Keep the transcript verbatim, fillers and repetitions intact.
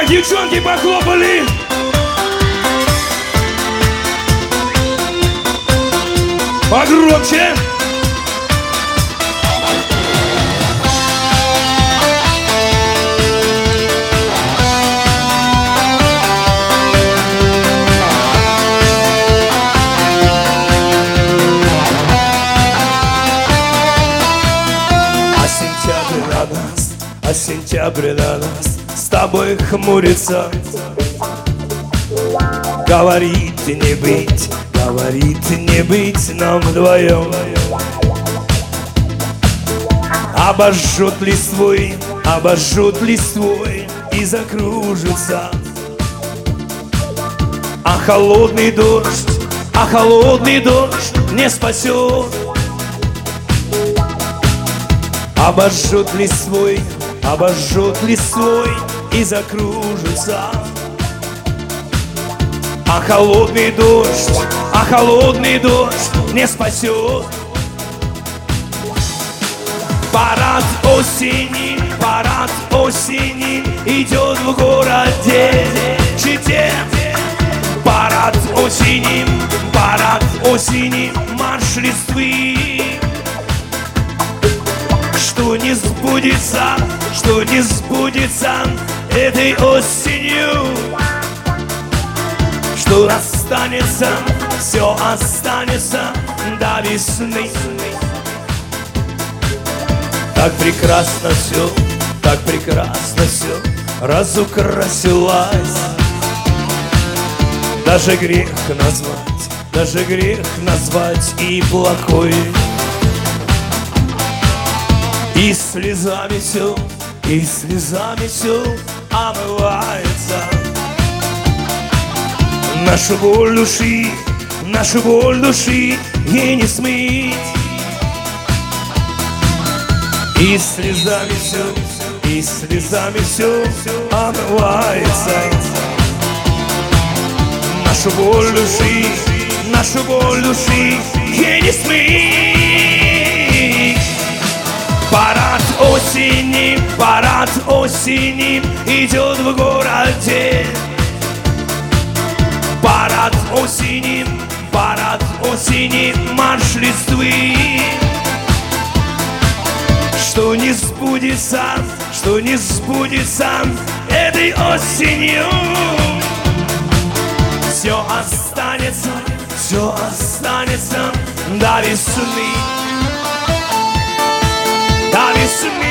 Так, девчонки, похлопали. Погромче. А сентябрь на нас, а сентябрь на нас с тобой хмурится. Говорит не быть, говорит не быть нам вдвоем. Обожжет листвой, обожжет листвой и закружится. А холодный дождь, а холодный дождь не спасет. Обожжет листвой, обожжет листвой и закружится. А холодный дождь, а холодный дождь не спасет. Парад осени, парад осени идет в городе Чите. Парад осени, парад осени, марш листвы. Что не сбудется, что не сбудется этой осенью. Что останется, все останется до весны. Так прекрасно все, так прекрасно все разукрасилось. Даже грех назвать, даже грех назвать и плохой. И слезами все, и слезами все омывается. Нашу боль души, нашу боль души ей не смыть. И слезами все, и слезами все омывается. Нашу боль души, нашу боль души ей не смыть. Парад осени, парад осени идет в городе. Парад осени, парад осени, марш листвы. Что не сбудется, что не сбудется этой осенью. Все останется, все останется до весны. До весны.